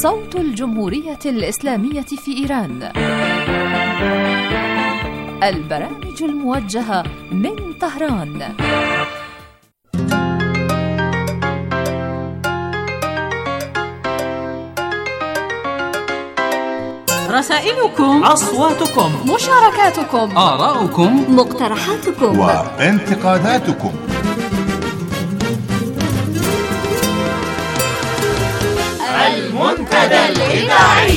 صوت الجمهورية الإسلامية في إيران. البرامج الموجهة من طهران. رسائلكم، أصواتكم، مشاركاتكم، آراؤكم، مقترحاتكم وانتقاداتكم. المنتدى الإذاعي.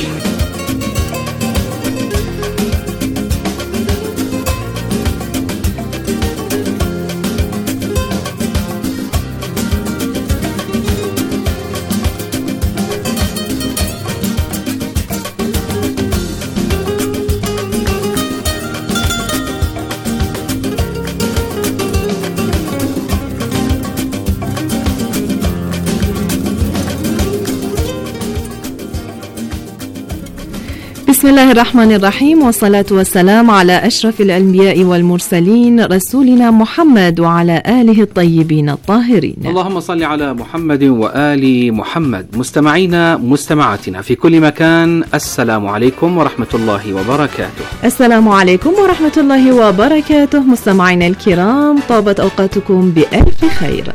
بسم الله الرحمن الرحيم، والصلاة والسلام على أشرف الأنبياء والمرسلين رسولنا محمد وعلى آله الطيبين الطاهرين. اللهم صل على محمد وآل محمد. مستمعينا مستمعاتنا في كل مكان، السلام عليكم ورحمة الله وبركاته. السلام عليكم ورحمة الله وبركاته. مستمعينا الكرام، طابت أوقاتكم بألف خير.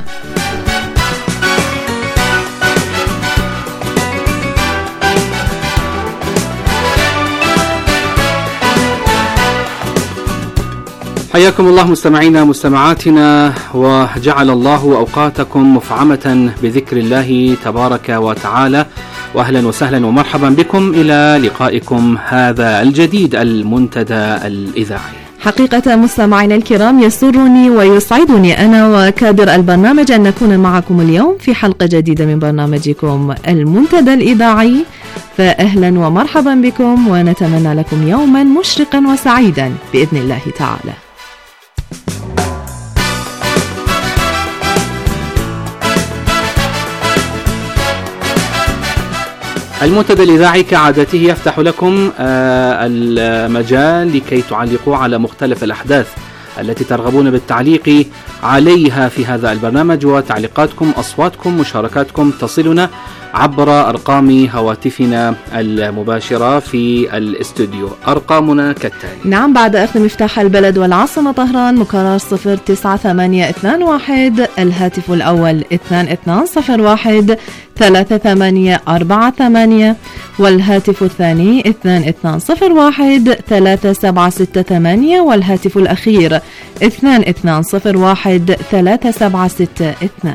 حياكم الله مستمعينا مستمعاتنا، وجعل الله أوقاتكم مفعمة بذكر الله تبارك وتعالى، وأهلا وسهلا ومرحبا بكم إلى لقائكم هذا الجديد المنتدى الإذاعي. حقيقة مستمعينا الكرام، يسرني ويسعدني أنا وكادر البرنامج أن نكون معكم اليوم في حلقة جديدة من برنامجكم المنتدى الإذاعي، فأهلا ومرحبا بكم، ونتمنى لكم يوما مشرقا وسعيدا بإذن الله تعالى. المنتدى الإذاعي كعادته يفتح لكم المجال لكي تعلقوا على مختلف الأحداث التي ترغبون بالتعليق عليها في هذا البرنامج، وتعليقاتكم، أصواتكم، مشاركاتكم تصلنا عبر أرقام هواتفنا المباشرة في الاستوديو. أرقامنا كالتالي: نعم، بعد أخذ مفتاح البلد والعاصمة طهران، مكرر 09821، الهاتف الأول 2201 3848، والهاتف الثاني 2201 3768، والهاتف الأخير 2201 3762.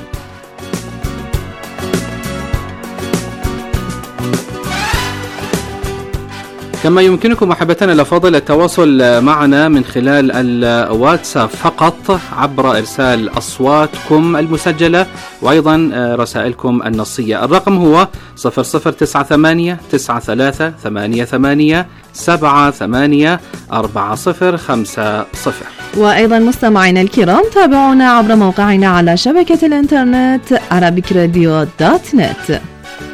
كما يمكنكم أحبتنا الأفاضل التواصل معنا من خلال الواتساب فقط عبر إرسال أصواتكم المسجلة، وأيضا رسائلكم النصية. الرقم هو 0098-93-88-78-4050. وأيضا مستمعينا الكرام، تابعونا عبر موقعنا على شبكة الإنترنت arabicradio.net.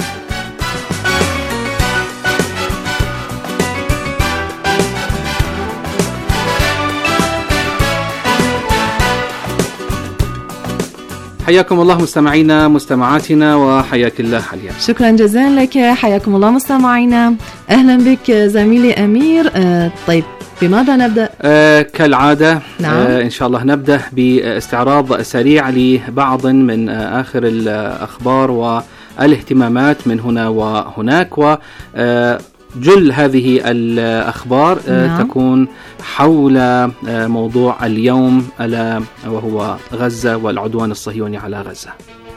حياكم الله مستمعينا مستمعاتنا، وحياك الله حليا. شكرا جزيلا لك، حياكم الله مستمعينا. أهلا بك زميلي أمير. طيب، بماذا نبدأ؟ كالعادة. نعم. إن شاء الله نبدأ باستعراض سريع لبعض من آخر الأخبار والاهتمامات من هنا وهناك، جل هذه الأخبار تكون حول موضوع اليوم، ألا وهو غزة والعدوان الصهيوني على غزة.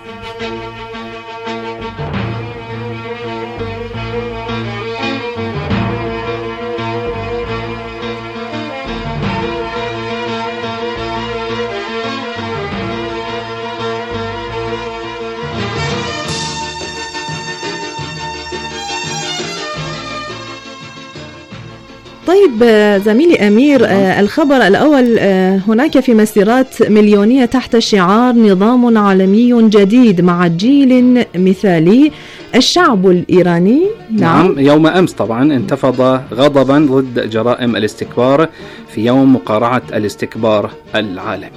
طيب زميلي أمير، الخبر الأول، هناك في مسيرات مليونية تحت شعار نظام عالمي جديد مع جيل مثالي الشعب الإيراني. نعم، يوم أمس طبعا انتفض غضبا ضد جرائم الاستكبار في يوم مقارعة الاستكبار العالمي.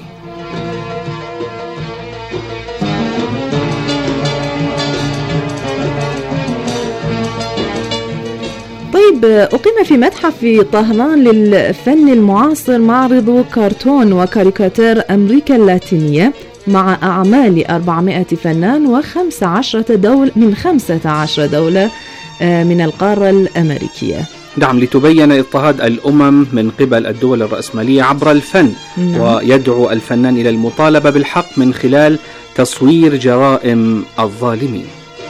طيب، أقيم في متحف طهران للفن المعاصر معرض كرتون وكاريكاتير أمريكا اللاتينية مع أعمال 400 فنان و15 دولة من 15 دولة من القارة الأمريكية. نعم، لتبين اضطهاد الأمم من قبل الدول الرأسمالية عبر الفن. ويدعو الفنان إلى المطالبة بالحق من خلال تصوير جرائم الظالمين.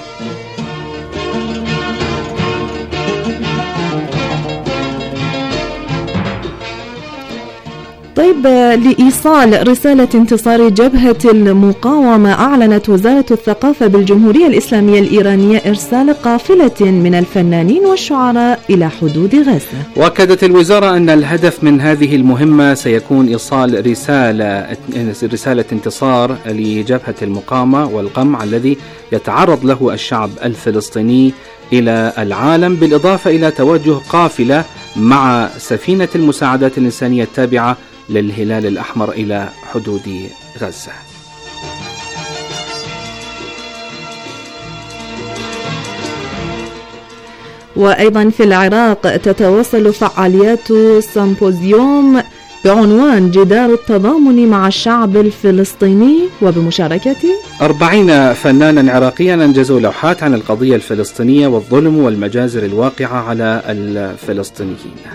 طيب، لإيصال رسالة انتصار جبهة المقاومة، أعلنت وزارة الثقافة بالجمهورية الإسلامية الإيرانية إرسال قافلة من الفنانين والشعراء إلى حدود غزة. وأكدت الوزارة أن الهدف من هذه المهمة سيكون إيصال رسالة انتصار لجبهة المقاومة والقمع الذي يتعرض له الشعب الفلسطيني إلى العالم، بالإضافة إلى توجه قافلة مع سفينة المساعدات الإنسانية التابعة للهلال الأحمر إلى حدود غزة. وأيضا في العراق تتواصل فعاليات سيمبوزيوم بعنوان جدار التضامن مع الشعب الفلسطيني، وبمشاركة 40 فنانا عراقيا أنجزوا لوحات عن القضية الفلسطينية والظلم والمجازر الواقعة على الفلسطينيين.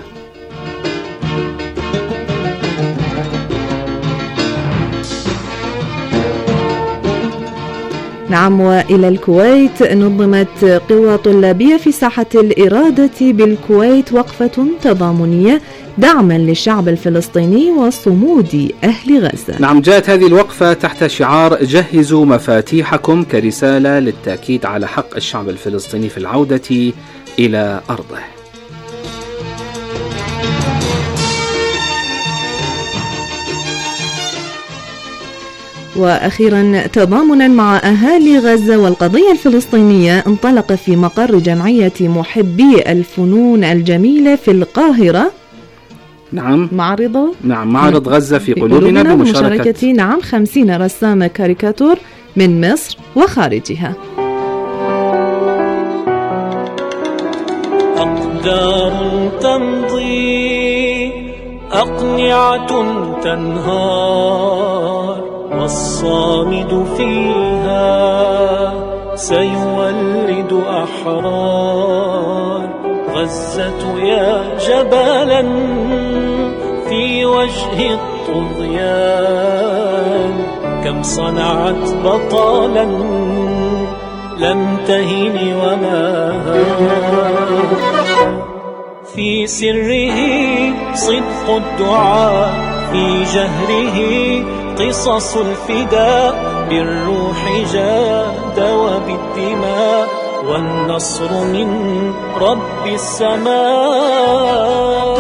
نعم، وإلى الكويت نظمت قوى طلابية في ساحة الإرادة بالكويت وقفة تضامنية دعما للشعب الفلسطيني وصمود أهل غزة. نعم، جاءت هذه الوقفة تحت شعار جهزوا مفاتيحكم كرسالة للتأكيد على حق الشعب الفلسطيني في العودة إلى أرضه. وأخيرا، تضامنا مع أهالي غزة والقضية الفلسطينية، انطلق في مقر جمعية محبي الفنون الجميلة في القاهرة معرض غزة في قلوبنا بمشاركة 50 رسام كاريكاتور من مصر وخارجها. أقدار تمضي، أقنعة تنهار، والصامد فيها سيولد أحرار. غزة يا جبلا في وجه الطغيان، كم صنعت بطالا لم تهن وما هان. في سره صدق الدعاء، في جهره قصص الفداء، بالروح جاد وبالدماء، والنصر من رب السماء.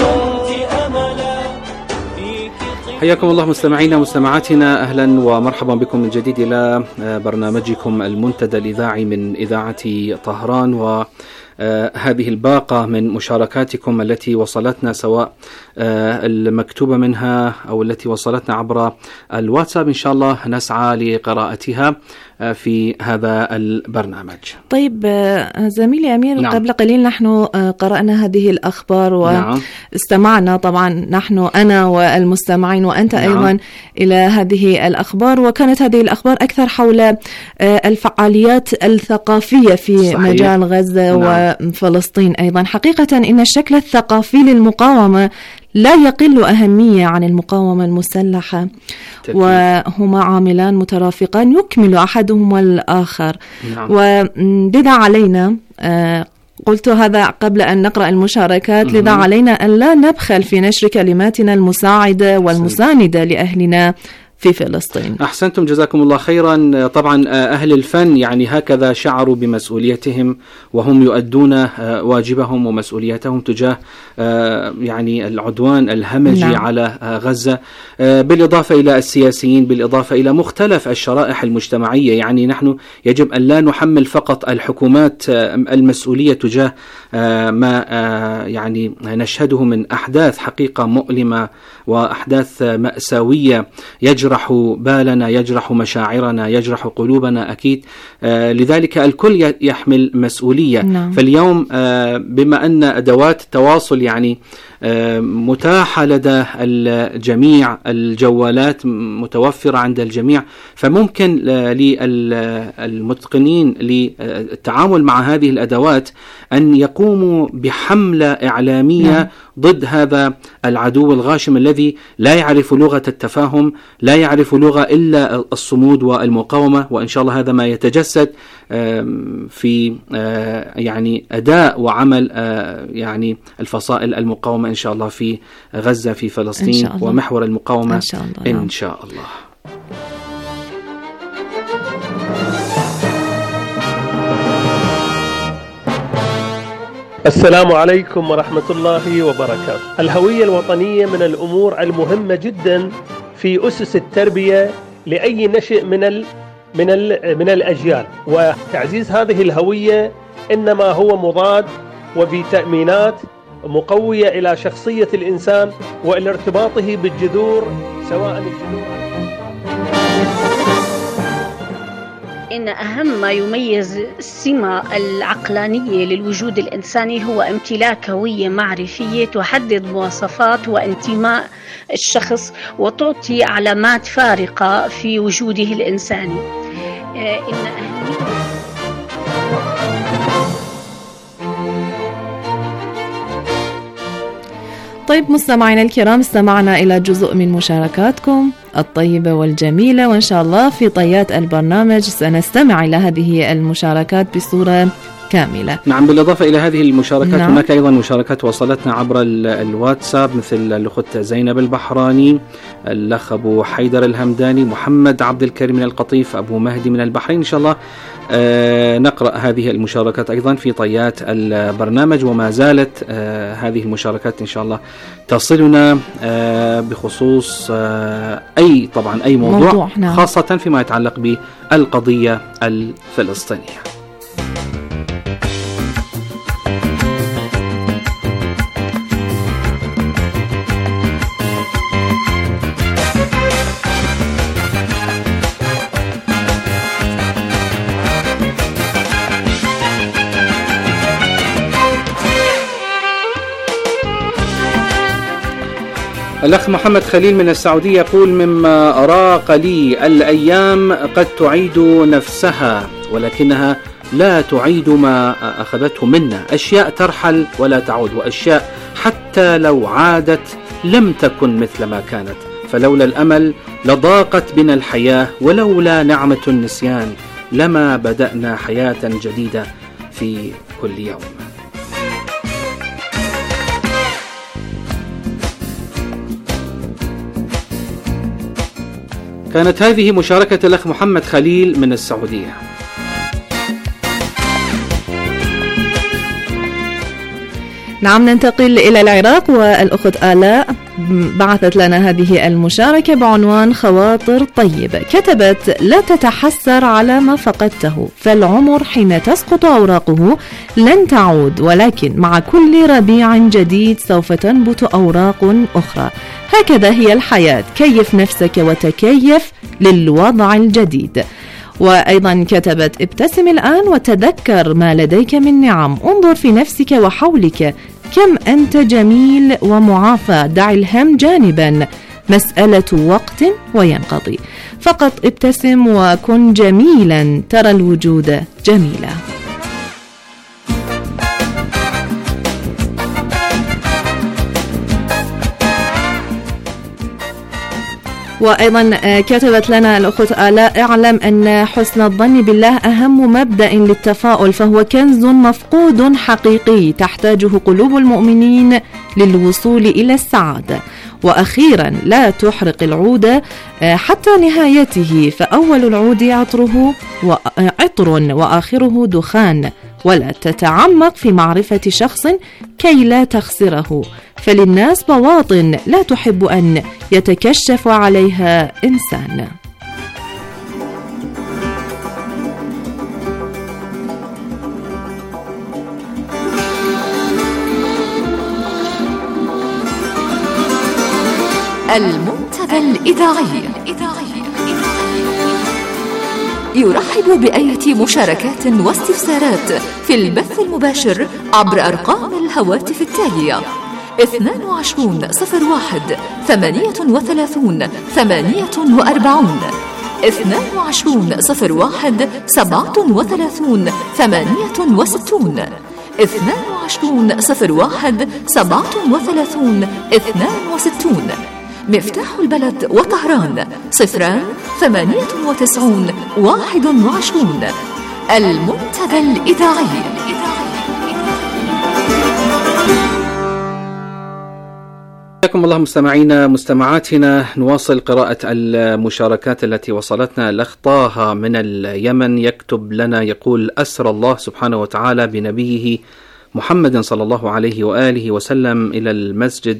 حياكم الله مستمعينا ومستمعاتنا، أهلا ومرحبا بكم من جديد إلى برنامجكم المنتدى الإذاعي من إذاعة طهران، وهذه الباقة من مشاركاتكم التي وصلتنا، سواء المكتوبة منها أو التي وصلتنا عبر الواتساب. إن شاء الله نسعى لقراءتها في هذا البرنامج. طيب زميلي أمير، نعم. قبل قليل نحن قرأنا هذه الأخبار واستمعنا طبعا نحن أنا والمستمعين وأنت نعم. أيضا إلى هذه الأخبار، وكانت هذه الأخبار أكثر حول الفعاليات الثقافية في صحيح. مجال غزة نعم. وفلسطين أيضا. حقيقة إن الشكل الثقافي للمقاومة لا يقل أهمية عن المقاومة المسلحة، وهما عاملان مترافقان يكمل أحدهما الآخر نعم. ولذا علينا قلت هذا قبل أن نقرأ المشاركات، لذا علينا أن لا نبخل في نشر كلماتنا المساعدة والمساندة لأهلنا في فلسطين. أحسنتم، جزاكم الله خيرا. طبعا أهل الفن يعني هكذا شعروا بمسؤوليتهم وهم يؤدون واجبهم ومسؤوليتهم تجاه يعني العدوان الهمجي نعم. على غزة، بالإضافة إلى السياسيين، بالإضافة إلى مختلف الشرائح المجتمعية. يعني نحن يجب أن لا نحمل فقط الحكومات المسؤولية تجاه ما يعني نشهده من أحداث حقيقة مؤلمة وأحداث مأساوية يجري يجرح بالنا، يجرح مشاعرنا، يجرح قلوبنا أكيد. لذلك الكل يحمل مسؤولية. نعم. فاليوم بما أن أدوات التواصل يعني متاحة لدى الجميع، الجوالات متوفرة عند الجميع، فممكن للمتقنين للتعامل مع هذه الأدوات أن يقوموا بحملة إعلامية ضد هذا العدو الغاشم الذي لا يعرف لغة التفاهم، لا يعرف لغة إلا الصمود والمقاومة. وإن شاء الله هذا ما يتجسد في يعني أداء وعمل يعني الفصائل المقاومة إن شاء الله في غزة، في فلسطين، ومحور المقاومة إن شاء الله. السلام عليكم ورحمة الله وبركاته. الهوية الوطنية من الأمور المهمة جدا في أسس التربية لأي نشء من الأجيال، وتعزيز هذه الهوية إنما هو مضاد وفيتامينات مقوية إلى شخصية الإنسان وإلى ارتباطه بالجذور، سواء الجذور. إن أهم ما يميز السمة العقلانية للوجود الإنساني هو امتلاك هوية معرفية تحدد مواصفات وانتماء الشخص وتعطي علامات فارقة في وجوده الإنساني. طيب مستمعينا الكرام، استمعنا إلى جزء من مشاركاتكم الطيبة والجميلة، وإن شاء الله في طيات البرنامج سنستمع إلى هذه المشاركات بصورة كاملة. نعم، بالإضافة إلى هذه المشاركات هناك أيضا مشاركات وصلتنا عبر الواتساب، مثل الأخت زينب البحراني، الأخ أبو حيدر الهمداني، محمد عبد الكريم من القطيف، أبو مهدي من البحرين. إن شاء الله نقرأ هذه المشاركات أيضا في طيات البرنامج، وما زالت هذه المشاركات إن شاء الله تصلنا بخصوص أي موضوع خاصة فيما يتعلق بالقضية الفلسطينية. الأخ محمد خليل من السعودية يقول: مما أراق لي الأيام قد تعيد نفسها ولكنها لا تعيد ما أخذته منا، أشياء ترحل ولا تعود، وأشياء حتى لو عادت لم تكن مثل ما كانت، فلولا الأمل لضاقت بنا الحياة، ولولا نعمة النسيان لما بدأنا حياة جديدة في كل يوم. كانت هذه مشاركة الأخ محمد خليل من السعودية. نعم، ننتقل إلى العراق، والأخت آلاء بعثت لنا هذه المشاركة بعنوان خواطر طيبة. كتبت: لا تتحسر على ما فقدته، فالعمر حين تسقط أوراقه لن تعود، ولكن مع كل ربيع جديد سوف تنبت أوراق أخرى. هكذا هي الحياة، كيف نفسك وتكيف للوضع الجديد. وأيضا كتبت: ابتسم الآن وتذكر ما لديك من نعم، انظر في نفسك وحولك كم أنت جميل ومعافى، دع الهم جانبا، مسألة وقت وينقضي، فقط ابتسم وكن جميلا ترى الوجود جميلا. وأيضا كتبت لنا الأخت آلاء: اعلم أن حسن الظن بالله أهم مبدأ للتفاؤل، فهو كنز مفقود حقيقي تحتاجه قلوب المؤمنين للوصول إلى السعادة. وأخيرا، لا تحرق العود حتى نهايته، فأول العود عطر وآخره دخان، ولا تتعمق في معرفة شخص كي لا تخسره، فللناس بواطن لا تحب أن يتكشف عليها إنسان. المنتدى المنتدى الإذاعي يرحب بأية مشاركات واستفسارات في البث المباشر عبر أرقام الهواتف التالية: 22 01 38 48 22 01 37 68 22 01 37 62. مفتاح البلد وطهران 098 21. المنتدى الإذاعي. حياكم الله مستمعينا مستمعاتنا. نواصل قراءة المشاركات التي وصلتنا. الأخ طه من اليمن يكتب لنا يقول: أسرى الله سبحانه وتعالى بنبيه محمد صلى الله عليه وآله وسلم إلى المسجد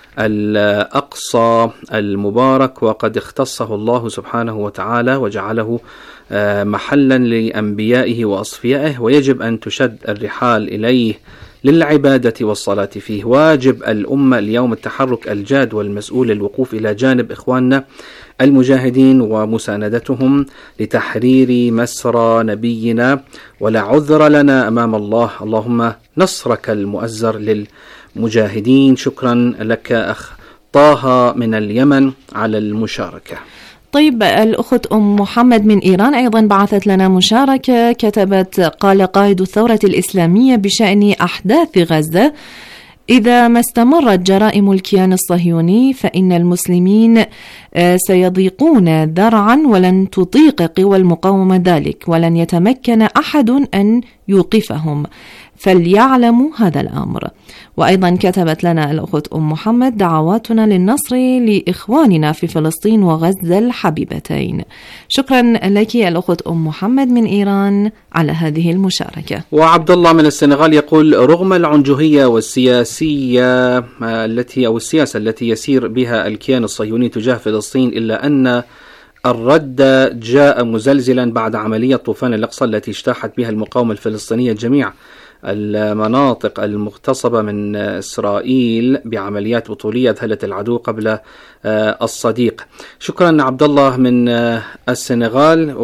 الأقصى المبارك، وقد اختصه الله سبحانه وتعالى وجعله محلا لأنبيائه وأصفيائه، ويجب أن تشد الرحال إليه للعبادة والصلاة فيه. واجب الأمة اليوم التحرك الجاد والمسؤول الوقوف إلى جانب إخواننا المجاهدين ومساندتهم لتحرير مسرى نبينا، ولا عذر لنا أمام الله. اللهم نصرك المؤزر للمجاهدين. شكرا لك أخ طه من اليمن على المشاركة. طيب، الأخت أم محمد من إيران أيضا بعثت لنا مشاركة، كتبت: قال قائد الثورة الإسلامية بشأن أحداث غزة: إذا ما استمرت جرائم الكيان الصهيوني فإن المسلمين سيضيقون ذرعا، ولن تطيق قوى المقاومة ذلك، ولن يتمكن أحد أن يوقفهم، فليعلموا هذا الأمر. وأيضا كتبت لنا الأخت أم محمد: دعواتنا للنصر لإخواننا في فلسطين وغزة الحبيبتين. شكرا لك الأخت أم محمد من إيران على هذه المشاركة. وعبد الله من السنغال يقول: رغم العنجهية والسياسية السياسة التي يسير بها الكيان الصهيوني تجاه فلسطين، إلا أن الرد جاء مزلزلا بعد عملية طوفان الأقصى التي اجتاحت بها المقاومة الفلسطينية جميع المناطق المغتصبة من إسرائيل بعمليات بطولية أذهلت العدو قبل الصديق. شكرا عبد الله من السنغال.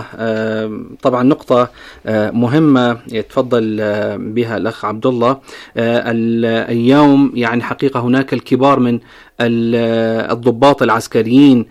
وطبعا نقطة مهمة يتفضل بها الأخ عبد الله. اليوم يعني حقيقة هناك الكبار من الضباط العسكريين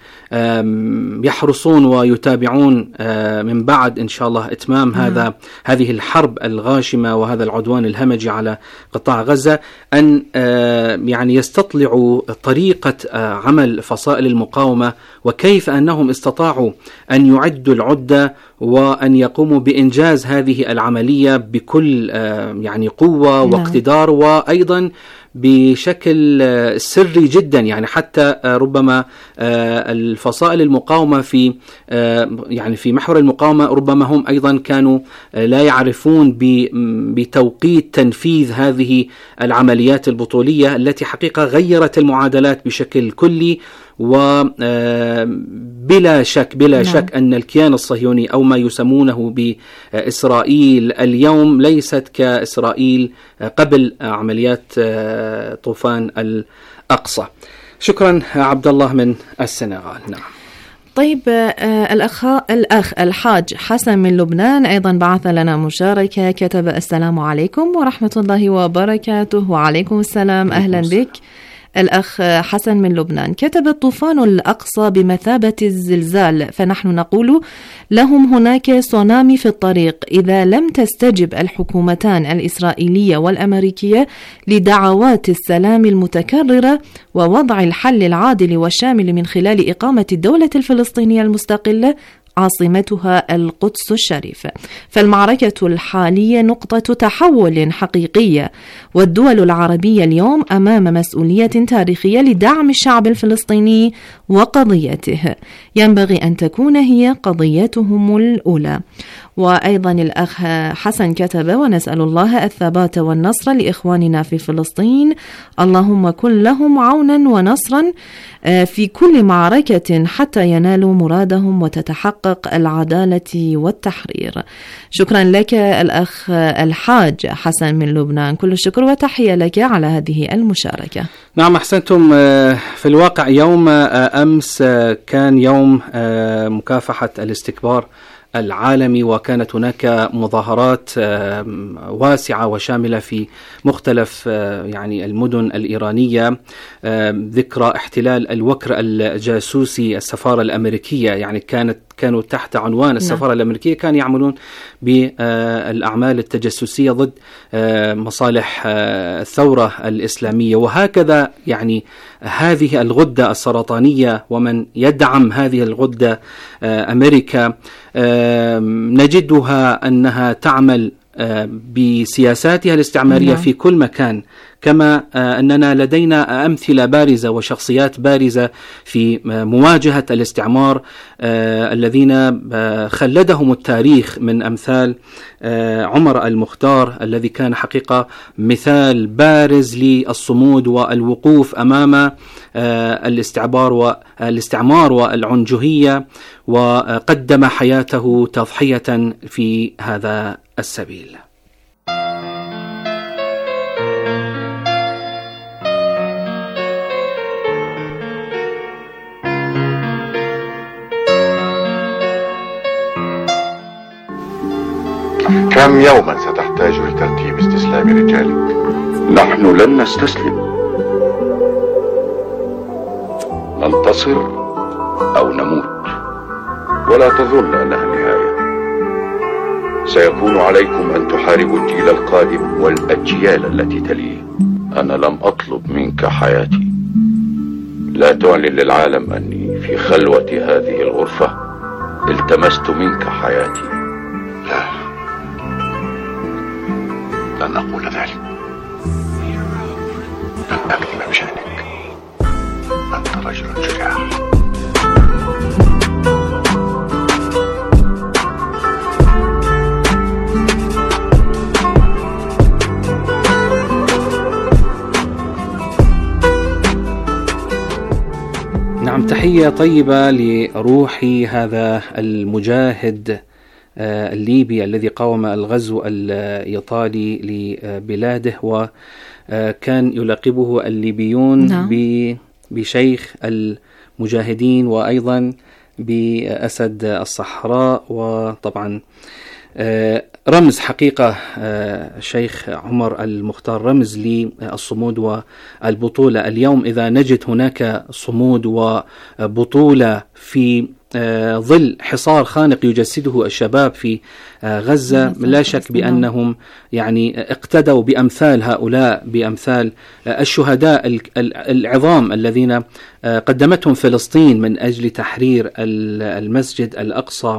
يحرصون ويتابعون من بعد إن شاء الله إتمام هذه الحرب الغاشمة وهذا العدوان الهمجي على قطاع غزة، أن يعني يستطلعوا طريقة عمل فصائل المقاومة، وكيف أنهم استطاعوا أن يعدوا العدة وأن يقوموا بإنجاز هذه العملية بكل يعني قوة واقتدار، وأيضا بشكل سري جدا. يعني حتى ربما الفصائل المقاومة في يعني في محور المقاومة ربما هم أيضا كانوا لا يعرفون بتوقيت تنفيذ هذه العمليات البطولية التي حقيقة غيرت المعادلات بشكل كلي. وبلا شك أن الكيان الصهيوني أو ما يسمونه بإسرائيل اليوم ليست كإسرائيل قبل عمليات طوفان الأقصى. شكرا عبد الله من السنغال. نعم. طيب، الأخ الحاج حسن من لبنان أيضا بعث لنا مشاركة، كتب: السلام عليكم ورحمة الله وبركاته. وعليكم السلام، أهلا بك الأخ حسن من لبنان. كتب: الطوفان الأقصى بمثابة الزلزال، فنحن نقول لهم هناك تسونامي في الطريق إذا لم تستجب الحكومتان الإسرائيلية والأمريكية لدعوات السلام المتكررة ووضع الحل العادل والشامل من خلال إقامة الدولة الفلسطينية المستقلة عاصمتها القدس الشريفة. فالمعركة الحالية نقطة تحول حقيقية، والدول العربية اليوم أمام مسؤولية تاريخية لدعم الشعب الفلسطيني وقضيته، ينبغي أن تكون هي قضيتهم الأولى. وأيضا الأخ حسن كتب: ونسأل الله الثبات والنصر لإخواننا في فلسطين، اللهم كن لهم عونا ونصرا في كل معركة حتى ينالوا مرادهم وتتحقق محقق العدالة والتحرير. شكرا لك الأخ الحاج حسن من لبنان، كل الشكر وتحية لك على هذه المشاركة. نعم أحسنتم. في الواقع يوم أمس كان يوم مكافحة الاستكبار العالمي، وكانت هناك مظاهرات واسعة وشاملة في مختلف يعني المدن الإيرانية ذكرى احتلال الوكر الجاسوسي السفارة الأمريكية. يعني كانوا تحت عنوان السفارة الأمريكية كانوا يعملون بالأعمال التجسسية ضد مصالح الثورة الإسلامية. وهكذا يعني هذه الغدة السرطانية ومن يدعم هذه الغدة أمريكا نجدها أنها تعمل بسياساتها الاستعمارية في كل مكان، كما أننا لدينا أمثلة بارزة وشخصيات بارزة في مواجهة الاستعمار الذين خلدهم التاريخ، من أمثال عمر المختار الذي كان حقيقة مثال بارز للصمود والوقوف أمام الاستعمار والعنجهية، وقدم حياته تضحية في هذا السبيل. كم يوما ستحتاج لترتيب استسلام رجالك؟ نحن لن نستسلم، ننتصر أو نموت، ولا تظن أنها النهاية. سيكون عليكم أن تحاربوا الجيل القادم والأجيال التي تليه. أنا لم أطلب منك حياتي، لا تعلن للعالم أني في خلوة هذه الغرفة التمست منك حياتي. لا، لن أقول ذلك. لن أكذب بشأنك، أنت رجل شجاع. نعم، تحية طيبة لروح هذا المجاهد الليبي الذي قاوم الغزو الإيطالي لبلاده، وكان يلقبه الليبيون بشيخ المجاهدين وأيضا بأسد الصحراء. وطبعا رمز حقيقة الشيخ عمر المختار، رمز للصمود والبطولة. اليوم إذا نجد هناك صمود وبطولة في ظل حصار خانق يجسده الشباب في غزة، لا شك بأنهم يعني اقتدوا بأمثال هؤلاء، بأمثال الشهداء العظام الذين قدمتهم فلسطين من أجل تحرير المسجد الأقصى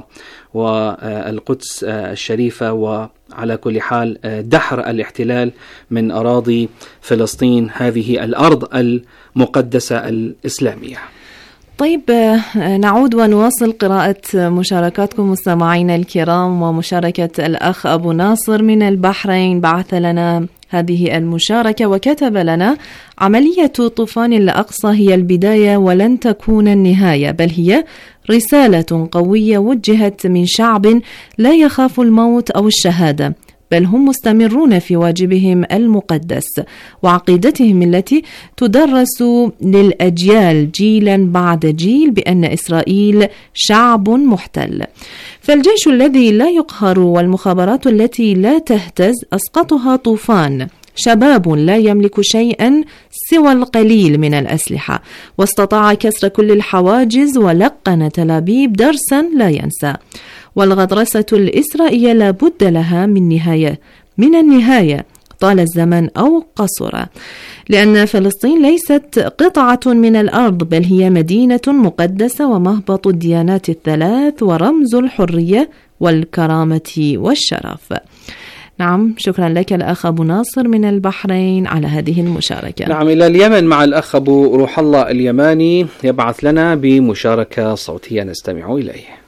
والقدس الشريفة، وعلى كل حال دحر الاحتلال من أراضي فلسطين، هذه الأرض المقدسة الإسلامية. طيب، نعود ونواصل قراءة مشاركاتكم مستمعينا الكرام، ومشاركة الأخ أبو ناصر من البحرين بعث لنا هذه المشاركة وكتب لنا: عملية طوفان الأقصى هي البداية ولن تكون النهاية، بل هي رسالة قوية وجهت من شعب لا يخاف الموت أو الشهادة، بل هم مستمرون في واجبهم المقدس وعقيدتهم التي تدرس للأجيال جيلا بعد جيل بأن إسرائيل شعب محتل. فالجيش الذي لا يقهر والمخابرات التي لا تهتز أسقطها طوفان شباب لا يملك شيئا سوى القليل من الأسلحة، واستطاع كسر كل الحواجز ولقن تل أبيب درسا لا ينسى. والغطرسة الإسرائيلية لا بد لها من النهاية طال الزمن أو قصر، لأن فلسطين ليست قطعة من الأرض، بل هي مدينة مقدسة ومهبط الديانات الثلاث ورمز الحرية والكرامة والشرف. نعم، شكرا لك الأخ أبو ناصر من البحرين على هذه المشاركة. نعم، إلى اليمن مع الأخ أبو روح الله اليماني يبعث لنا بمشاركة صوتية نستمع إليه.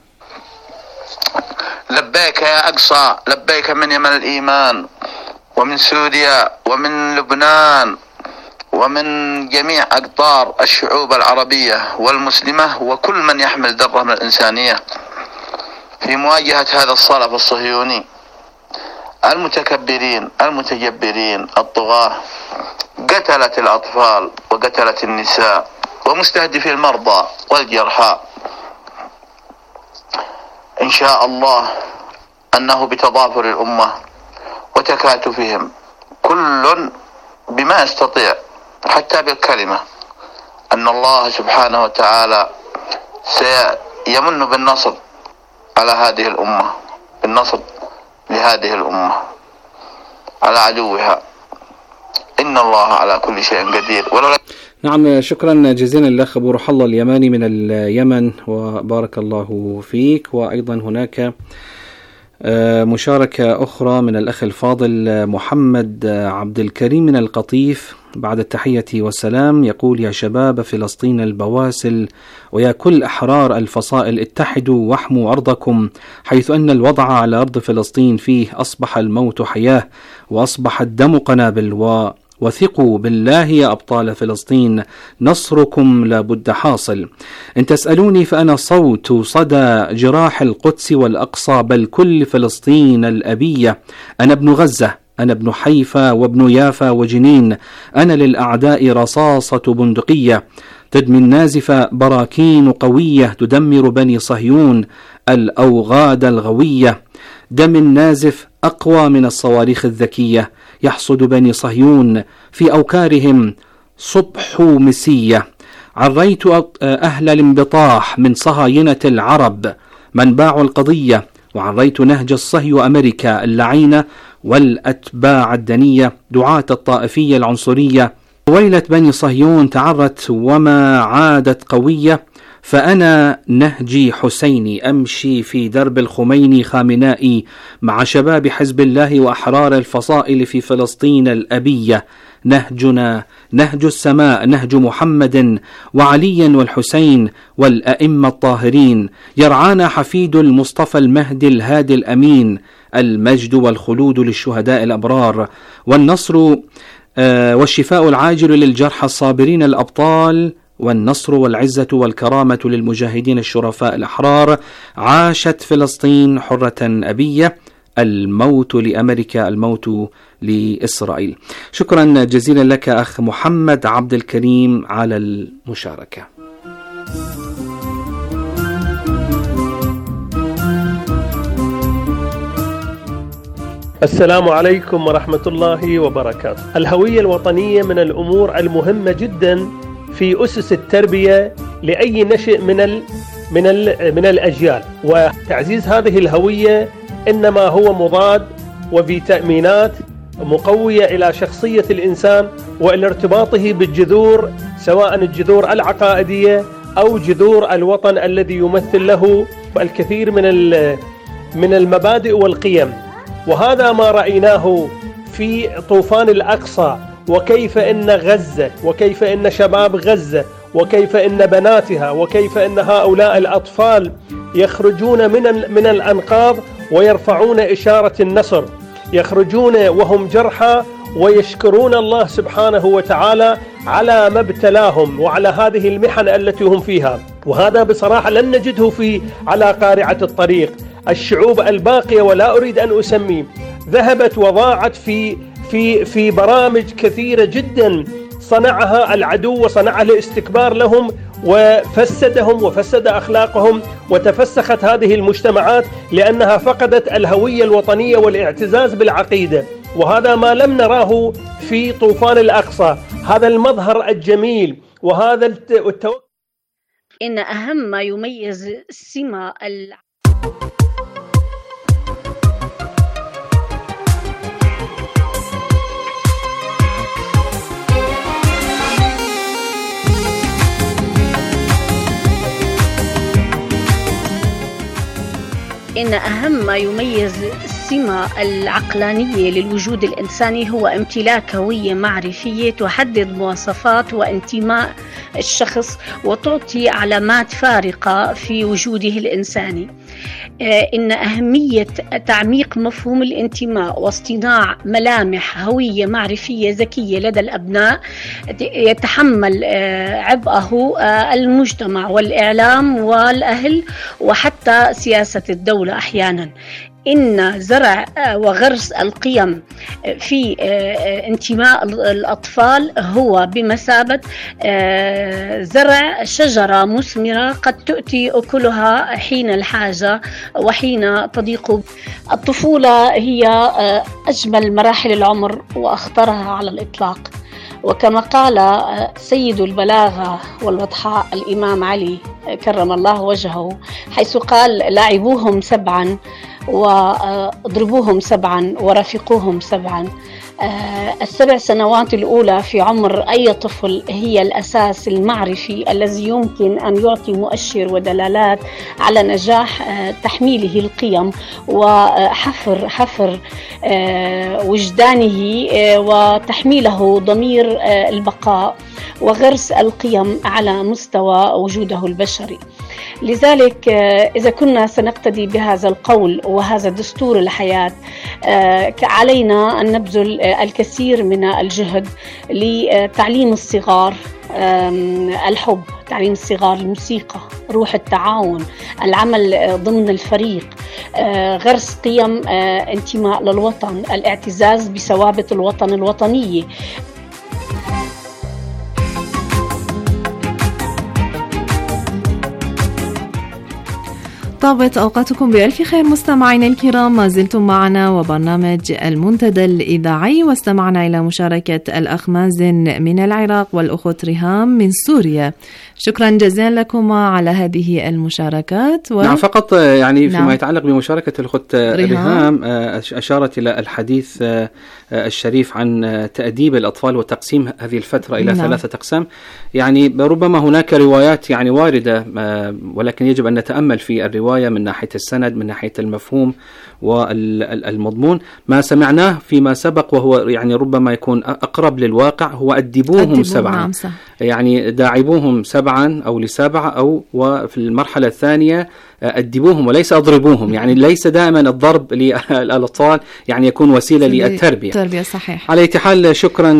لبيك يا أقصى، لبيك من يمن الإيمان ومن سوريا ومن لبنان ومن جميع أقطار الشعوب العربية والمسلمة وكل من يحمل ذرة من الإنسانية. في مواجهة هذا الصلف الصهيوني المتكبرين المتجبرين الطغاة، قتلت الأطفال وقتلت النساء ومستهدفي المرضى والجرحى. إن شاء الله أنه بتضافر الأمة وتكاتفهم كل بما يستطيع حتى بالكلمة أن الله سبحانه وتعالى سيمن بالنصر على هذه الأمة، بالنصر لهذه الأمة على عدوها. إن الله على كل شيء قدير. نعم، شكرا جزيلا للأخ أبو روح الله اليماني من اليمن، وبارك الله فيك. وأيضا هناك مشاركة أخرى من الأخ الفاضل محمد عبد الكريم من القطيف بعد التحية والسلام، يقول: يا شباب فلسطين البواسل ويا كل أحرار الفصائل، اتحدوا واحموا أرضكم، حيث أن الوضع على أرض فلسطين فيه أصبح الموت حياة وأصبح الدم قنابل، وثقوا بالله يا أبطال فلسطين، نصركم لابد حاصل. إن تسألوني فأنا صوت صدى جراح القدس والأقصى، بل كل فلسطين الأبية. أنا ابن غزة، أنا ابن حيفا وابن يافا وجنين، أنا للأعداء رصاصة بندقية تدمي النازفة، براكين قوية تدمر بني صهيون الأوغاد الغوية. دم النازف أقوى من الصواريخ الذكية، يحصد بني صهيون في أوكارهم صبح مسية. عريت أهل الانبطاح من صهاينة العرب من باعوا القضية، وعريت نهج الصهي أمريكا اللعينة والأتباع الدنية دعاة الطائفية العنصرية. ويلة بني صهيون تعرت وما عادت قوية، فأنا نهجي حسيني أمشي في درب الخميني خامنائي مع شباب حزب الله وأحرار الفصائل في فلسطين الأبية. نهجنا نهج السماء، نهج محمد وعلي والحسين والأئمة الطاهرين. يرعانا حفيد المصطفى المهدي الهادي الأمين. المجد والخلود للشهداء الأبرار، والنصر والشفاء العاجل للجرحى الصابرين الأبطال، والنصر والعزة والكرامة للمجاهدين الشرفاء الأحرار. عاشت فلسطين حرة أبية. الموت لأمريكا، الموت لإسرائيل. شكرا جزيلا لك أخ محمد عبد الكريم على المشاركة. السلام عليكم ورحمة الله وبركاته. الهوية الوطنية من الأمور المهمة جدا في أسس التربية لأي نشئ من الأجيال، وتعزيز هذه الهوية إنما هو مضاد وفيتامينات مقوية إلى شخصية الإنسان وإلى ارتباطه بالجذور، سواء الجذور العقائدية أو جذور الوطن الذي يمثل له الكثير من المبادئ والقيم. وهذا ما رأيناه في طوفان الأقصى، وكيف إن غزة، وكيف إن شباب غزة، وكيف إن بناتها، وكيف إن هؤلاء الأطفال يخرجون من الأنقاض ويرفعون إشارة النصر، يخرجون وهم جرحى ويشكرون الله سبحانه وتعالى على ما ابتلاهم وعلى هذه المحن التي هم فيها. وهذا بصراحة لن نجده على قارعة الطريق. الشعوب الباقية، ولا أريد أن أسمي، ذهبت وضاعت في برامج كثيرة جدا صنعها العدو وصنعها الاستكبار لهم وفسدهم وفسد أخلاقهم، وتفسخت هذه المجتمعات لأنها فقدت الهوية الوطنية والاعتزاز بالعقيدة. وهذا ما لم نراه في طوفان الأقصى، هذا المظهر الجميل وهذا إن أهم ما يميز السمة إن أهم ما يميز السمة العقلانية للوجود الإنساني هو امتلاك هوية معرفية تحدد مواصفات وانتماء الشخص وتعطي علامات فارقة في وجوده الإنساني. إن أهمية تعميق مفهوم الانتماء واصطناع ملامح هوية معرفية ذكية لدى الأبناء يتحمل عبئه المجتمع والإعلام والأهل وحتى سياسة الدولة أحيانا. إن زرع وغرس القيم في انتماء الأطفال هو بمثابة زرع شجرة مثمرة قد تؤتي أكلها حين الحاجة وحين تضيق. الطفولة هي أجمل مراحل العمر وأخطرها على الإطلاق، وكما قال سيد البلاغة والوضحاء الإمام علي كرم الله وجهه حيث قال: لاعبوهم 7 واضربوهم 7 ورافقوهم 7. 7 سنوات الأولى في عمر أي طفل هي الأساس المعرفي الذي يمكن أن يعطي مؤشر ودلالات على نجاح تحميله القيم وحفر وجدانه وتحميله ضمير البقاء وغرس القيم على مستوى وجوده البشري. لذلك إذا كنا سنقتدي بهذا القول وهذا دستور الحياة، علينا أن نبذل الكثير من الجهد لتعليم الصغار الحب، تعليم الصغار الموسيقى، روح التعاون، العمل ضمن الفريق، غرس قيم انتماء للوطن، الاعتزاز بثوابت الوطن الوطنية. طابت أوقاتكم بألف خير مستمعينا الكرام، ما زلتم معنا وبرنامج المنتدى الإذاعي، واستمعنا إلى مشاركة الأخ مازن من العراق والأخت ريهام من سوريا. شكرا جزيلا لكم على هذه المشاركات. نعم، فقط يعني فيما يتعلق بمشاركة الأخت ريهام أشارت إلى الحديث الشريف عن تأديب الأطفال وتقسيم هذه الفترة إلى 3 أقسام. يعني ربما هناك روايات يعني واردة، ولكن يجب أن نتأمل في الرواية من ناحية السند، من ناحية المفهوم والمضمون. ما سمعناه فيما سبق وهو يعني ربما يكون أقرب للواقع هو أدبوهم 7، يعني داعبوهم 7 أو ل7، أو وفي المرحلة الثانية أدبوهم وليس أضربوهم. يعني ليس دائما الضرب للأطفال يعني يكون وسيلة للتربية. تربية صحيح. على أي حال شكرا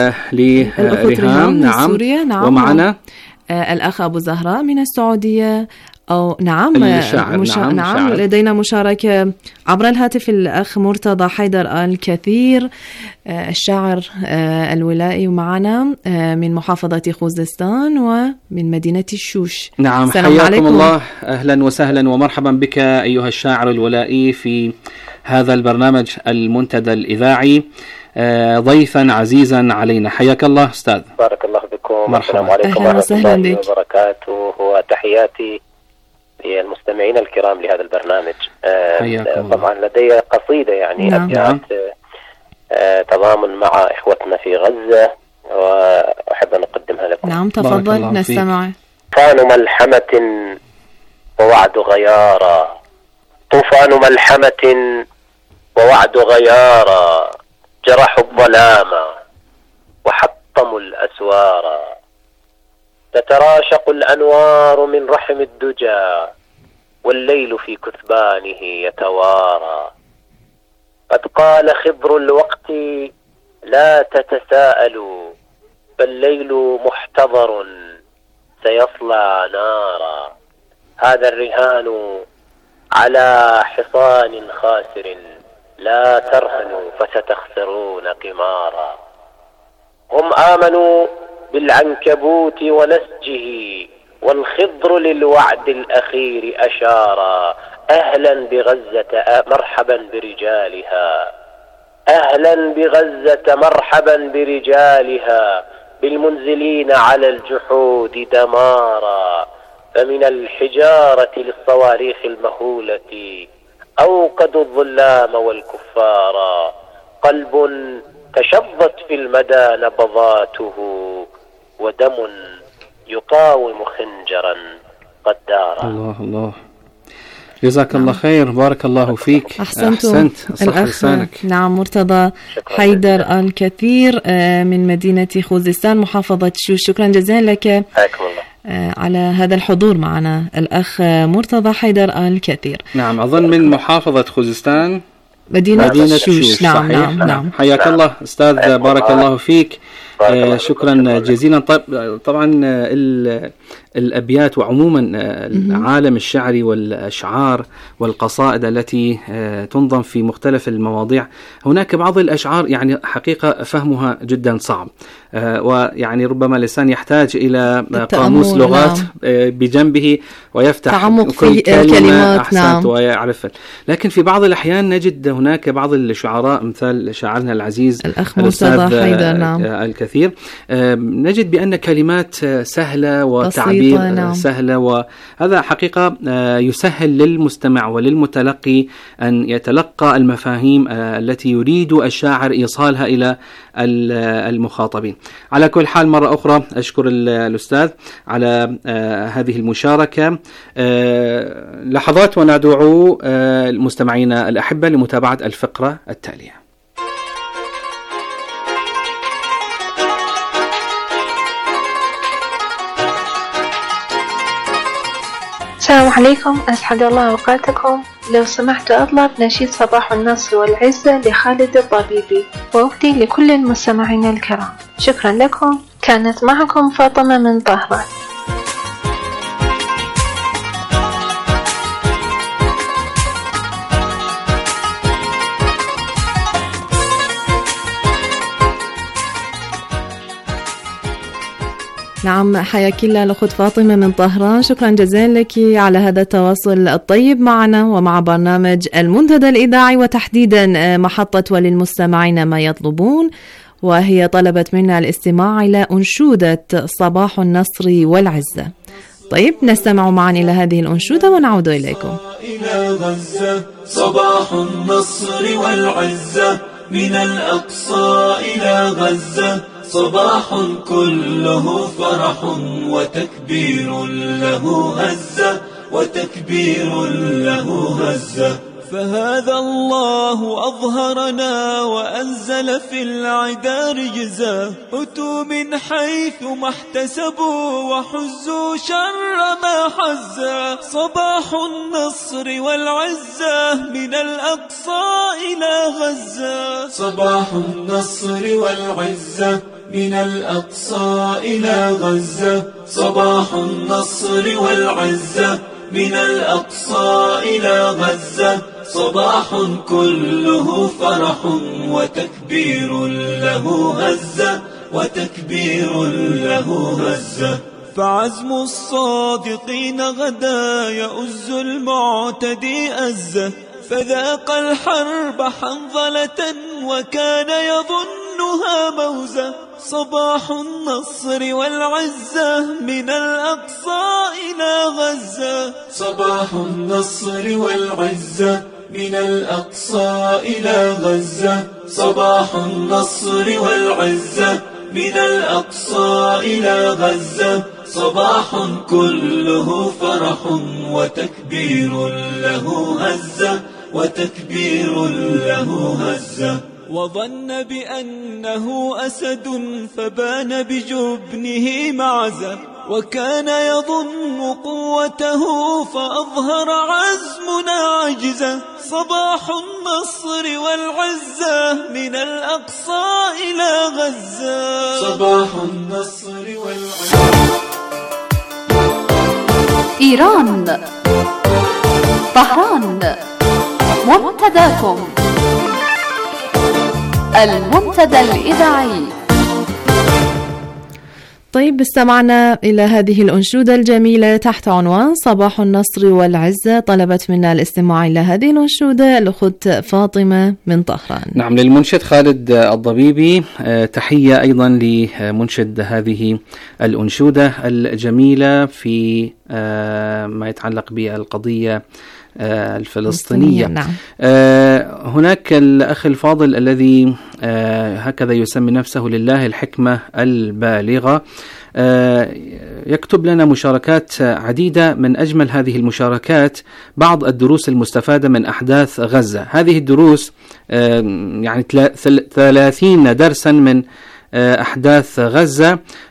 لريهام. نعم. ومعنا الأخ أبو زهراء من السعودية. أو نعم نعم لدينا مشاركة عبر الهاتف الأخ مرتضى حيدر الكثير الشاعر الولائي، ومعنا من محافظة خوزستان ومن مدينة الشوش. نعم، حياكم الله، أهلا وسهلا ومرحبا بك أيها الشاعر الولائي في هذا البرنامج المنتدى الإذاعي، ضيفا عزيزا علينا. حياك الله أستاذ. بارك الله بكم. السلام عليكم ورحمة الله وبركاته، وتحياتي للمستمعين الكرام لهذا البرنامج. طبعا لدي قصيدة يعني أبيات تضامن مع إخوتنا في غزة وأحب أن أقدمها لكم. نعم تفضل نستمع. طوفان ملحمة ووعد غيارا، طوفان ملحمة ووعد غيارا، جرحوا الظلام وحطموا الأسوار، تتراشق الأنوار من رحم الدجى والليل في كثبانه يتوارى. قد قال خضر الوقت لا تتساءلوا، فالليل محتضر سيصلى نارا. هذا الرهان على حصان خاسر، لا ترهنوا فستخسرون قمارا. هم آمنوا بالعنكبوت ونسجه، والخضر للوعد الأخير أشارا. أهلا بغزة مرحبا برجالها، أهلا بغزة مرحبا برجالها، بالمنزلين على الجحود دمارا. فمن الحجارة للصواريخ المهولة أوقدوا الظلام والكفارا. قلب تشظت في المدى نبضاته، ودم يقاوم خنجرا قد دارا. الله الله، جزاك الله خير، بارك الله فيك. أحسنت الأخ نعم مرتضى حيدر الكثير من مدينة خوزستان محافظة شوش. شكرا جزيلا لك. حياكم الله. على هذا الحضور معنا الأخ مرتضى حيدر الكثير. نعم، أظن من محافظة خوزستان مدينة شوش. نعم. حياك الله أستاذ، بارك الله فيك. شكرا جزيلا. طبعا الأبيات وعموما العالم الشعري والأشعار والقصائد التي تنظم في مختلف المواضيع، هناك بعض الأشعار يعني حقيقة فهمها جدا صعب، ويعني ربما الإنسان يحتاج إلى قاموس لغات بجنبه ويفتح تعمق كل كلمات أحسنت ويعرف. لكن في بعض الأحيان نجد هناك بعض الشعراء مثل شاعرنا العزيز الأخ مرتضى حيدر الكثير، نجد بأن كلمات سهلة وتعبير سهلة، وهذا حقيقة يسهل للمستمع وللمتلقي أن يتلقى المفاهيم التي يريد الشاعر إيصالها إلى المخاطبين. على كل حال مرة أخرى أشكر الأستاذ على هذه المشاركة. لحظات وندعو المستمعين الأحبة لمتابعة الفقرة التالية. السلام عليكم، أسعد الله أوقاتكم. لو سمحت أطلب نشيد صباح النصر والعزة لخالد الضبيبي، وأهدي لكل المستمعين الكرام. شكرا لكم، كانت معكم فاطمة من طهران. نعم، حياك الله الأخت فاطمة من طهران، شكرا جزيلا لك على هذا التواصل الطيب معنا ومع برنامج المنتدى الإذاعي، وتحديدا محطة وللمستمعين ما يطلبون، وهي طلبت منا الاستماع إلى أنشودة صباح النصر والعزة. طيب نستمع معا إلى هذه الأنشودة ونعود إليكم. إلى غزة صباح النصر والعزة، من الأقصى إلى غزة صباح كله فرح وتكبير له هزة، وتكبير له هزة. فهذا الله أظهرنا وأنزل في العدا رجزا، أتوا من حيث ما احتسبوا وحزوا شر ما حزا. صباح النصر والعزة من الأقصى إلى غزة، صباح النصر والعزة من الأقصى إلى غزة، صباح النصر والعزة من الأقصى إلى غزة. صباح كله فرح وتكبير له هزة، وتكبير له هزة. فعزم الصادقين غدا يؤز المعتدي أزة، فذاق الحرب حنظلة وكان يظنها موزة. صباح النصر والعزة من الأقصى إلى غزة، صباح النصر والعزة من الأقصى إلى غزة. صباح النصر والعزة من الأقصى إلى غزة. صباح كله فرح وتكبير له هزة، وتكبير له هزة. وظن بأنه أسد فبان بجبنه معزة، وكان يظن قوته فأظهر عزمنا عجزة. صباح النصر والعزة من الأقصى إلى غزة، صباح النصر والعزة. إيران، طهران، منتداكم المنتدى الإذاعي. طيب استمعنا إلى هذه الأنشودة الجميلة تحت عنوان صباح النصر والعزة. طلبت منا الاستماع إلى هذه الأنشودة الأخت فاطمة من طهران. نعم، للمنشد خالد الضبيبي. تحية أيضا لمنشد هذه الأنشودة الجميلة في ما يتعلق بالقضية الفلسطينية. نعم. هناك الأخ الفاضل الذي هكذا يسمي نفسه لله الحكمة البالغة، يكتب لنا مشاركات عديدة. من أجمل هذه المشاركات بعض الدروس المستفادة من أحداث غزة. هذه الدروس يعني 30 درسا من أحداث غزة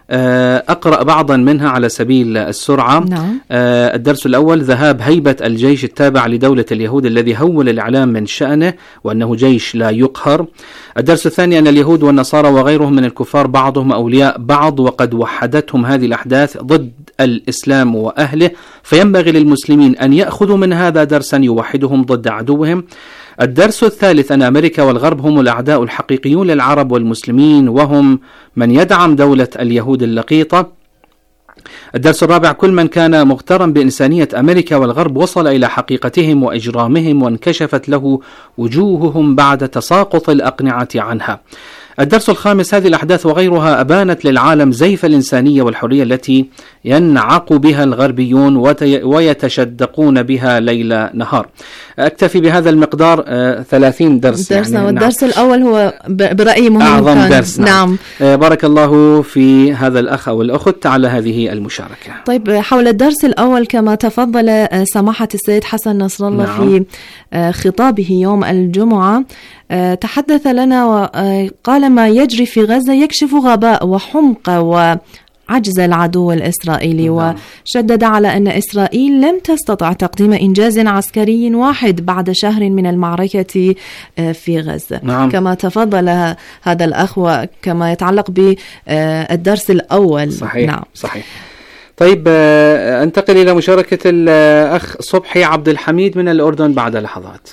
أقرأ بعضا منها على سبيل السرعة. نعم. الدرس الأول: ذهاب هيبة الجيش التابع لدولة اليهود الذي هول الإعلام من شأنه وأنه جيش لا يقهر. الدرس الثاني: أن اليهود والنصارى وغيرهم من الكفار بعضهم أولياء بعض، وقد وحدتهم هذه الأحداث ضد الإسلام وأهله، فينبغي للمسلمين أن يأخذوا من هذا درسا يوحدهم ضد عدوهم. الدرس الثالث: أن أمريكا والغرب هم الأعداء الحقيقيون للعرب والمسلمين، وهم من يدعم دولة اليهود اللقيطة. الدرس الرابع: كل من كان مغترا بإنسانية أمريكا والغرب وصل إلى حقيقتهم وإجرامهم، وانكشفت له وجوههم بعد تساقط الأقنعة عنها. الدرس الخامس: هذه الأحداث وغيرها أبانت للعالم زيف الإنسانية والحرية التي ينعق بها الغربيون ويتشدقون بها ليل نهار. أكتفي بهذا المقدار. 30 درس يعني. والدرس الأول هو برأيي مهم، أعظم درس. نعم. بارك الله في هذا الأخ أو الأخت على هذه المشاركة. طيب، حول الدرس الأول كما تفضل سماحة السيد حسن نصر الله في خطابه يوم الجمعة، تحدث لنا وقال: ما يجري في غزة يكشف غباء وحمق وعجز العدو الإسرائيلي، وشدد على أن إسرائيل لم تستطع تقديم إنجاز عسكري واحد بعد شهر من المعركة في غزة. كما تفضل هذا الأخ وكما يتعلق بالدرس الأول. صحيح. صحيح. طيب، انتقل إلى مشاركة الأخ صبحي عبد الحميد من الأردن بعد لحظات.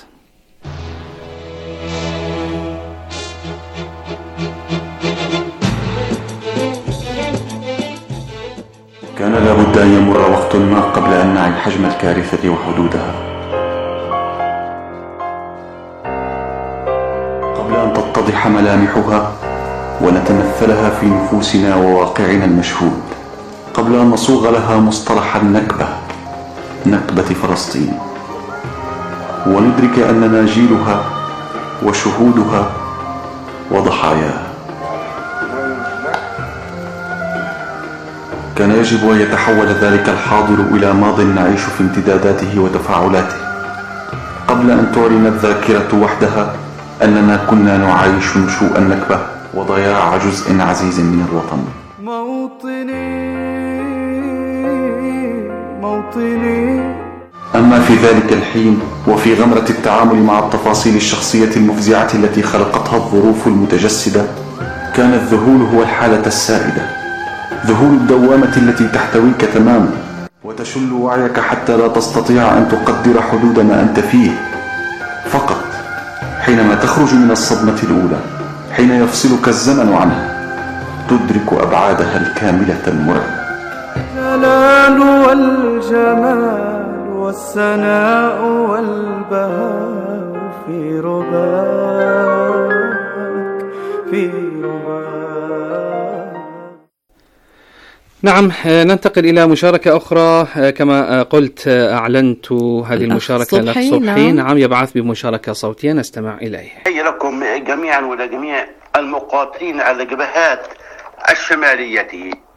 كان لابد أن يمر وقت ما قبل أن نعي حجم الكارثة وحدودها، قبل أن تتضح ملامحها ونتمثلها في نفوسنا وواقعنا المشهود، قبل أن نصوغ لها مصطلح النكبة، نكبة فلسطين، وندرك أننا جيلها وشهودها وضحاياها. كان يجب أن يتحول ذلك الحاضر إلى ماض نعيش في امتداداته وتفاعلاته، قبل أن تعلن الذاكرة وحدها أننا كنا نعايش نشوء النكبة وضياع جزء عزيز من الوطن. موطني. أما في ذلك الحين وفي غمرة التعامل مع التفاصيل الشخصية المفزعة التي خلقتها الظروف المتجسدة، كان الذهول هو الحالة السائدة، ذهول الدوامة التي تحتويك تماما وتشل وعيك حتى لا تستطيع أن تقدر حدود ما أنت فيه. فقط حينما تخرج من الصدمة الأولى، حين يفصلك الزمن عنها، تدرك أبعادها الكاملة المرعبة. الجلال والجمال والسناء والبهاء في رباك في رباك. نعم، ننتقل إلى مشاركة أخرى. كما قلت أعلنت هذه المشاركة لصبحي. نعم، يبعث بمشاركة صوتية نستمع إليه. هي لكم جميعا ولجميع المقاتلين على الجبهات الشمالية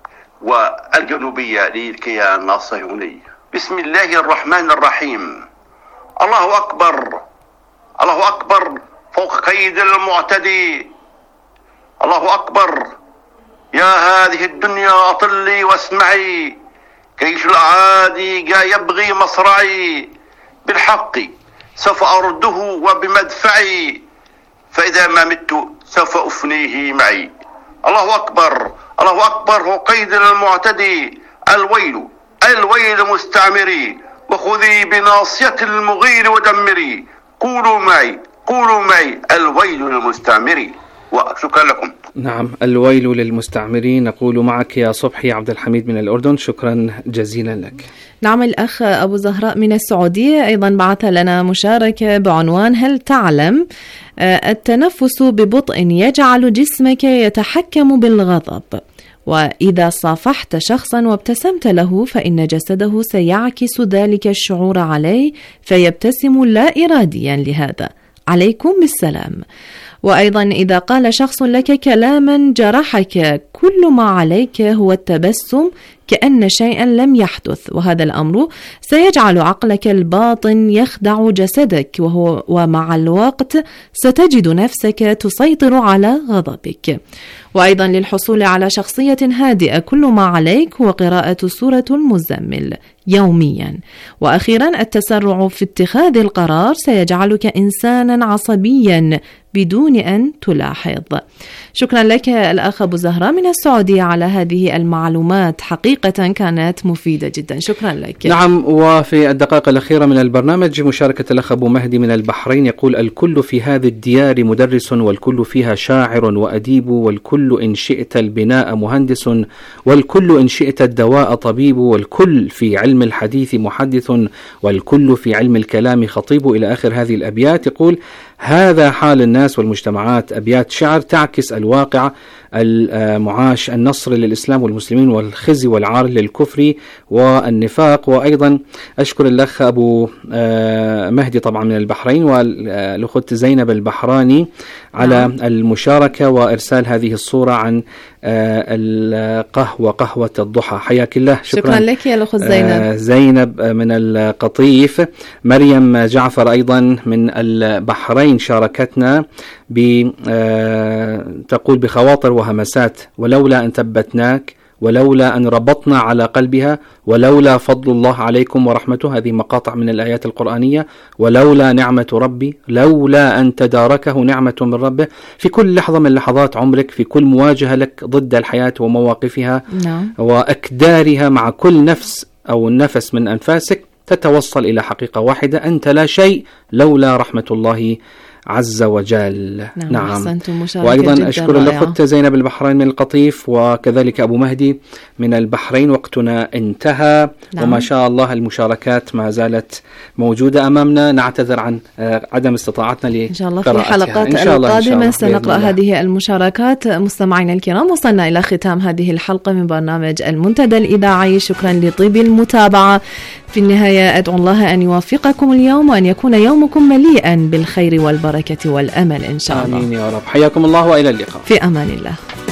والجنوبية للكيان الصهيوني. بسم الله الرحمن الرحيم. الله أكبر، الله أكبر فوق كيد المعتدي. الله أكبر. يا هذه الدنيا أطلي واسمعي، جيش الأعادي جا يبغي مصرعي، بالحق سوف أرده وبمدفعي، فإذا ما مت سوف أفنيه معي. الله أكبر، الله أكبر هو قيد المعتدي. الويل الويل مستعمري، وخذي بناصية المغير ودمري. قولوا معي قولوا معي الويل للمستعمري. وشكرا لكم. نعم، الويل للمستعمرين. نقول معك يا صبحي عبد الحميد من الأردن، شكرا جزيلا لك. نعم، الأخ أبو زهراء من السعودية أيضا بعث لنا مشاركة بعنوان: هل تعلم التنفس ببطء يجعل جسمك يتحكم بالغضب، وإذا صافحت شخصا وابتسمت له فإن جسده سيعكس ذلك الشعور عليه فيبتسم لا إراديا لهذا. عليكم بالسلام. وأيضا إذا قال شخص لك كلاما جرحك كل ما عليك هو التبسم كأن شيئا لم يحدث، وهذا الأمر سيجعل عقلك الباطن يخدع جسدك، ومع الوقت ستجد نفسك تسيطر على غضبك. وأيضا للحصول على شخصية هادئة كل ما عليك هو قراءة سورة المزمل يوميا. وأخيرا التسرع في اتخاذ القرار سيجعلك إنسانا عصبيا بدون أن تلاحظ. شكرا لك الأخ أبو زهراء من السعودية على هذه المعلومات، حقيقة كانت مفيدة جدا. شكرا لك. نعم، وفي الدقائق الأخيرة من البرنامج مشاركة الأخ أبو مهدي من البحرين يقول: الكل في هذه الديار مدرس، والكل فيها شاعر وأديب، والكل إن شئت البناء مهندس، والكل إن شئت الدواء طبيب، والكل في علم الحديث محدث، والكل في علم الكلام خطيب، إلى آخر هذه الأبيات. يقول: هذا حال الناس والمجتمعات، أبيات شعر تعكس الواقع المعاش، النصر للإسلام والمسلمين والخزي والعار للكفر والنفاق. وأيضا أشكر الأخ أبو مهدي طبعا من البحرين والأخت زينب البحراني على المشاركة وإرسال هذه الصورة عن القهوة، قهوة الضحى. حياك الله. شكرا لك يا الأخت زينب. زينب من القطيف. مريم جعفر أيضا من البحرين شاركتنا تقول: بخواطر وهمسات، ولولا أن ثبتناك، ولولا أن ربطنا على قلبها، ولولا فضل الله عليكم ورحمته. هذه مقاطع من الآيات القرآنية. ولولا نعمة ربي، لولا أن تداركه نعمة من ربه. في كل لحظة من لحظات عمرك، في كل مواجهة لك ضد الحياة ومواقفها وأكدارها، مع كل نفس أو نفس من أنفاسك تتوصل إلى حقيقة واحدة: أنت لا شيء لولا رحمة الله عز وجل. نعم. وأيضا أشكر الأخت زينب البحرين من القطيف، وكذلك أبو مهدي من البحرين. وقتنا انتهى. وما شاء الله المشاركات ما زالت موجودة أمامنا. نعتذر عن عدم استطاعتنا لقراءتها. إن شاء الله في الحلقات القادمة سنقرأ هذه المشاركات. مستمعينا الكرام، وصلنا إلى ختام هذه الحلقة من برنامج المنتدى الإذاعي. شكرا لطيب المتابعة. في النهاية أدعو الله أن يوفقكم اليوم، وأن يكون يومكم مليئا بالخير والبركة والأمل إن شاء الله. آمين يا رب. حياكم الله وإلى اللقاء. في أمان الله.